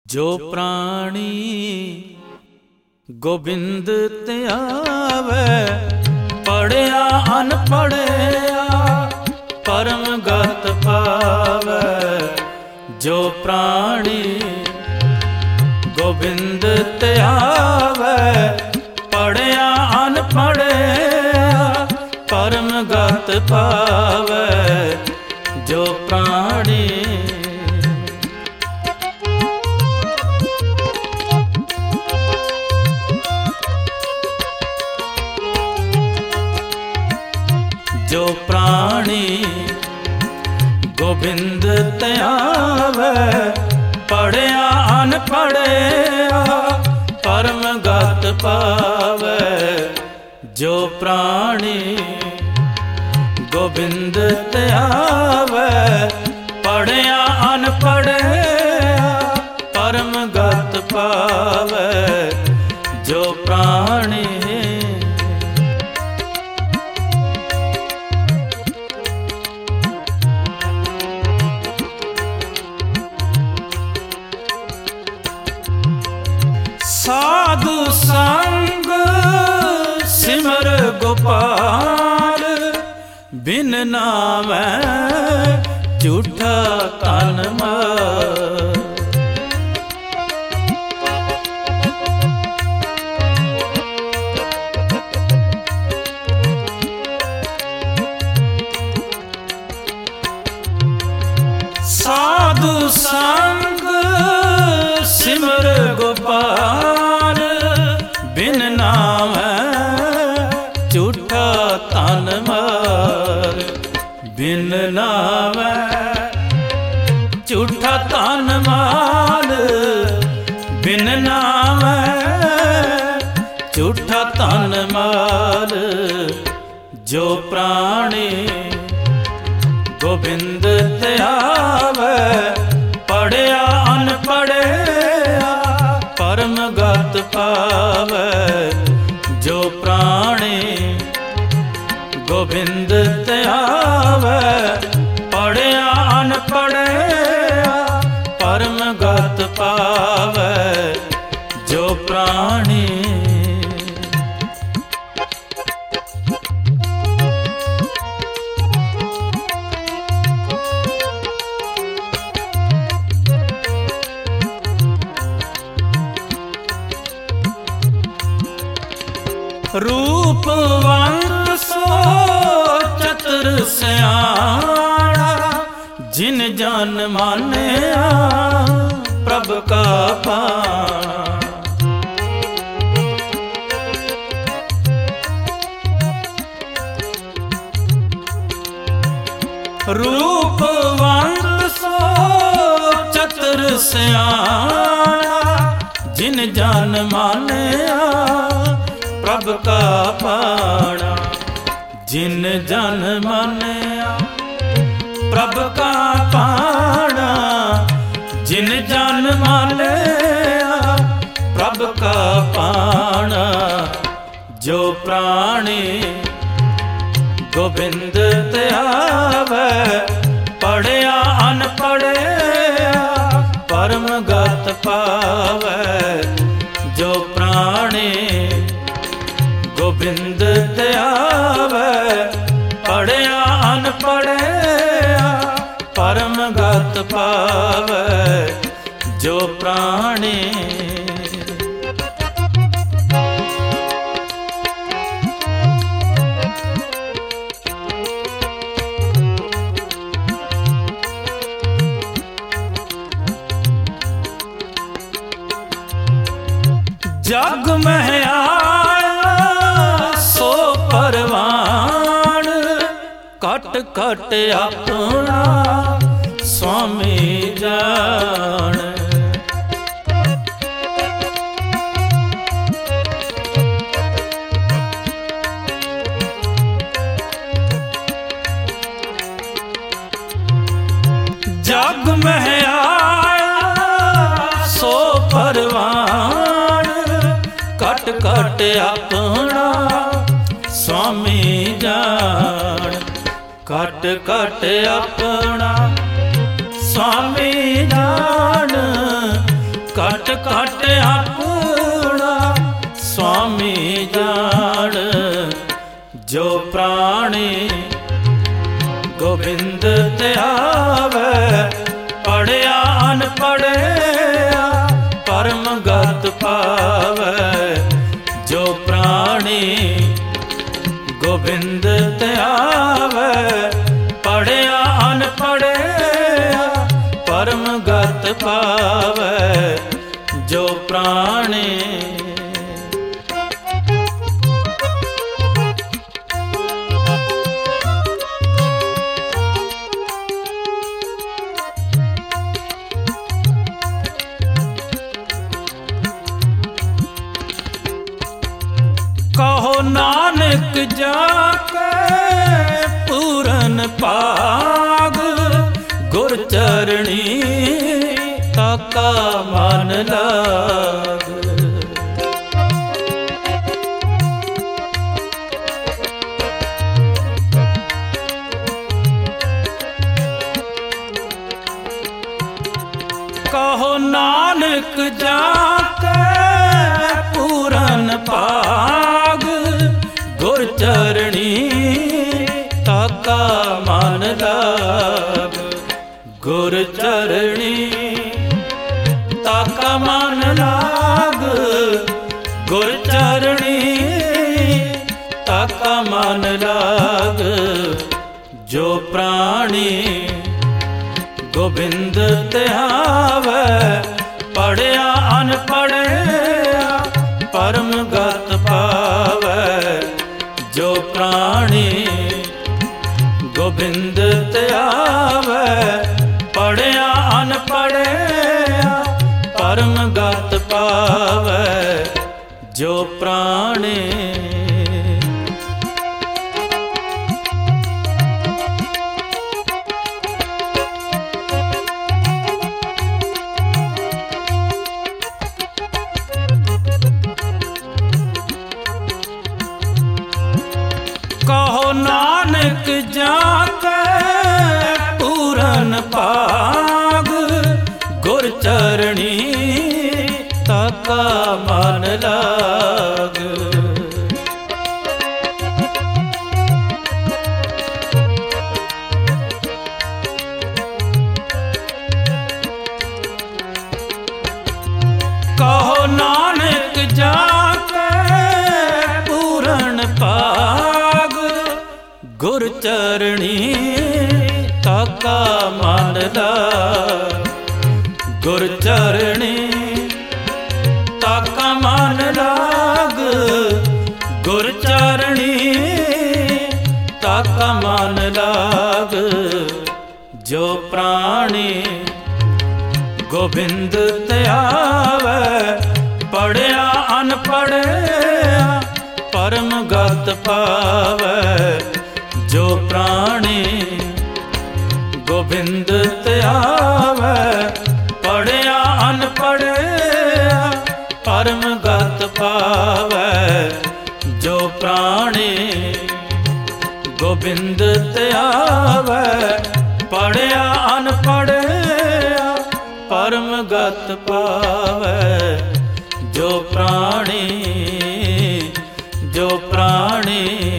ਜੋ ਪ੍ਰਾਣੀ ਗੋਬਿੰਦ ਤੇ ਆਵੇ, ਪੜਿਆ ਅਨਪੜਿਆ ਪਰਮ ਗਤ ਪਾਵੇ। ਜੋ ਪ੍ਰਾਣੀ ਗੋਬਿੰਦ ਤੇ ਆਵੇ, ਪੜਿਆ ਅਨਪੜਿਆ ਪਰਮ ਗਤ ਪਾਵੇ। ਜੋ ਪ੍ਰਾਣੀ ਜੋ ਪ੍ਰਾਣੀ ਗੋਬਿੰਦ ਤੇ ਆਵੇ, ਪੜਿਆ ਅਨਪੜਿਆ ਪਰਮ ਗਤ ਪਾਵੇ। ਜੋ ਪ੍ਰਾਣੀ ਗੋਬਿੰਦ ਤੇ ਆਵੇ, ਪੜਿਆ ਅਨਪੜਿਆ ਪਰਮ ਗਤ ਪਾਵੇ। ਜੋ ਪ੍ਰਾਣੀ ਸਾਧੂ ਸੰਗ ਸਿਮਰ ਗੋਪਾਲ, ਬਿਨ ਨਾਮੈ ਝੂਠਾ ਤਨ ਮਾਰ। ਸਾਧੂ ਸੰਗ ਸਿਮਰ ਗੋਪਾਲ, ਬਿਨ ਨਾਮੈ ਝੂਠਾ ਤਨ ਮਾਰ। ਬਿਨ ਨਾਮੈ ਝੂਠਾ ਤਨ ਮਾਰ, ਬਿਨ ਨਾਮੈ ਝੂਠਾ ਤਨ ਮਾਰ। ਜੋ ਪ੍ਰਾਣੀ ਗੋਬਿੰਦ ਤੇ ਆਵੇ, ਪੜਿਆ ਅਨਪੜਿਆ ਪਰਮ ਗਤ ਪਾਵੇ। ਜੋ ਪ੍ਰਾਣੀ ਗੋਬਿੰਦ ਤੇ ਆਵੇ, ਪੜਿਆ ਅਨਪੜਿਆ ਪਰਮ ਗਤ ਪਾਵੇ। ਜੋ ਪ੍ਰਾਣੀ ਰੂਪਵੰਤ ਸੋ ਚਤੁਰ ਸਿਆਣਾ, ਜਿਨ ਜਨ ਮਾਨਿਆ ਪ੍ਰਭ ਕਾ ਪਾਣਾ। ਰੂਪਵੰਤ ਸੋ ਚਤੁਰ ਸਿਆਣਾ, ਜਿਨ ਜਨ ਮਾਨਿਆ ਪ੍ਰਭ ਕਾ ਪਾਣਾ। ਜਿਨ ਜਨ ਮਾਨਿਆ ਪ੍ਰਭ ਕਾ ਪਾਣਾ, ਜਿਨ ਜਨ ਮਾਨਿਆ ਪ੍ਰਭ ਕਾ ਪਾਣਾ। ਜੋ ਪ੍ਰਾਣੀ ਗੋਬਿੰਦ ਤੇ ਆਵੇ, ਪੜਿਆ ਅਨਪੜਿਆ ਪਰਮ ਗਤ ਪਾਵੇ। ਜੋ ਪ੍ਰਾਣੀ ਗੋਬਿੰਦ ਤੇ ਆਵੇ, ਪੜਿਆ ਅਨਪੜਿਆ ਪਰਮ ਗਤ ਪਾਵੇ। ਜੋ ਪ੍ਰਾਣੀ ਜਗ ਮਹਿ ਆਇਆ ਸੋ ਪਰਵਾਣ, ਘਟ ਘਟ ਆਪਣਾ ਸੁਆਮੀ ਜਾਣ। ਜਗ ਮਹਿ ਆਇਆ ਸੋ ਪਰਵਾਣ, ਘਟ ਘਟ ਆਪਣਾ ਸੁਆਮੀ ਜਾਣ। ਘਟ ਘਟ ਆਪਣਾ ਸੁਆਮੀ ਜਾਣ, ਘਟ ਘਟ ਆਪਣਾ ਸੁਆਮੀ ਜਾਣ। ਜੋ ਪ੍ਰਾਣੀ ਗੋਬਿੰਦ ਤੇ ਆਵੇ, ਪੜਿਆ ਅਨਪੜਿਆ ਪਰਮ ਗਤ ਪਾਵੇ। ਜੋ ਪ੍ਰਾਣੀ ਗੋਬਿੰਦ ਤੇ ਆਵੇ, ਪੜਿਆ ਅਨਪੜਿਆ ਪਰਮ ਗਤ ਪਾਵੇ। ਜੋ ਪ੍ਰਾਣੀ ਕਹੋ ਨਾਨਕ ਜਾ ਕੇ ਪੂਰਨ ਭਾਗ, ਗੁਰ ਚਰਣੀ ਤਾਕਾ ਮਨ ਲਾਗ। ਕਹੋ ਨਾਨਕ ਜਾ ਕੇ ਪੂਰਨ ਭਾਗ, ਗੁਰ ਚਰਣੀ ਤਾਕਾ ਮਨ ਲਾਗ। ਗੁਰ ਚਰਣੀ ਤਾਕਾ ਮਨ ਲਾਗ, ਗੁਰ ਚਰਣੀ ਤਾਕਾ ਮਨ ਲਾਗ। ਜੋ ਪ੍ਰਾਣੀ ਗੋਬਿੰਦ ਤੇ ਆਵੇ, ਪੜਿਆ ਅਨਪੜਿਆ ਪਰਮ ਗਤ ਪਾਵੇ। ਜੋ ਪ੍ਰਾਣੀ ਗੋਬਿੰਦ ਤੇ ਆਵੇ, ਪੜਿਆ ਅਨਪੜਿਆ ਪਰਮ ਗਤ ਪਾਵੇ। ਜੋ ਪ੍ਰਾਣੀ ਕਹੋ ਨਾਨਕ ਜਾ ਕੇ ਪੂਰਨ ਭਾਗ, ਗੁਰ ਚਰਣੀ ਤਾਕਾ ਮਨ ਲਾਗ। ਕਹੋ ਨਾਨਕ ਜਾ ਕੇ ਪੂਰਨ ਭਾਗ, ਗੁਰ ਚਰਣੀ ਤਾਕਾ ਮਨ ਲਾਗ। ਗੁਰ ਚਰਣੀ ਤਾਕਾ ਮਨ ਲਾਗ, ਗੁਰ ਚਰਣੀ ਤਾਕਾ ਮਨ ਲਾਗ। ਜੋ ਪ੍ਰਾਣੀ ਗੋਬਿੰਦ ਤੇ ਆਵੇ, ਪੜਿਆ ਅਨਪੜਿਆ ਪਰਮ ਗਤ ਪਾਵੇ। ਜੋ ਪ੍ਰਾਣੀ ਗੋਬਿੰਦ ਤੇ ਆਵੇ, ਪੜਿਆ ਅਨਪੜਿਆ ਪਰਮ ਗਤ ਪਾਵੇ। ਜੋ ਪ੍ਰਾਣੀ ਗੋਬਿੰਦ ਤੇ ਆਵੇ, ਪੜਿਆ ਅਨਪੜਿਆ ਪਰਮ ਗਤ ਪਾਵੇ। ਜੋ ਪ੍ਰਾਣੀ ਜੋ ਪ੍ਰਾਣੀ